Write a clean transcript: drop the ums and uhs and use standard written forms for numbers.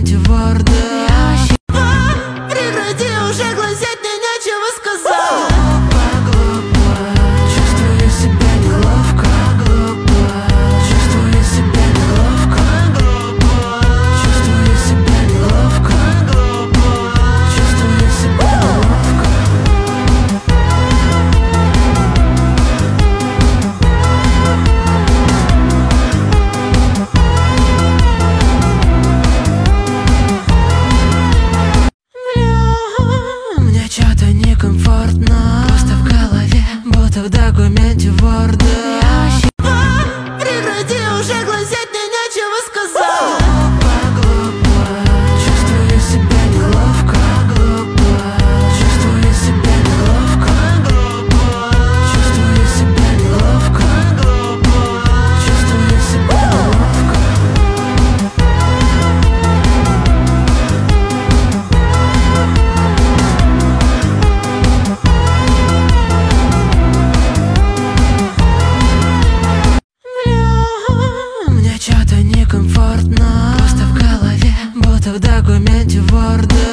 документе Word. Прекрати уже глазеть, мне нечего сказать. Глупо, чувствую себя неловко. Глупо, чувствую себя неловко. Глупо, чувствую себя неловко. Глупо, чувствую себя неловко. Мне чё-то некомфортно, просто в голове, будто в документе Word. Прекрати уже глазеть, мне нечего сказать. Глупо, чувствую себя неловко. Глупо, чувствую себя неловко. Глупо, чувствую себя неловко. Глупо, чувствую себя неловко. Мне чё-то некомфортно, просто в голове, будто в документе Word.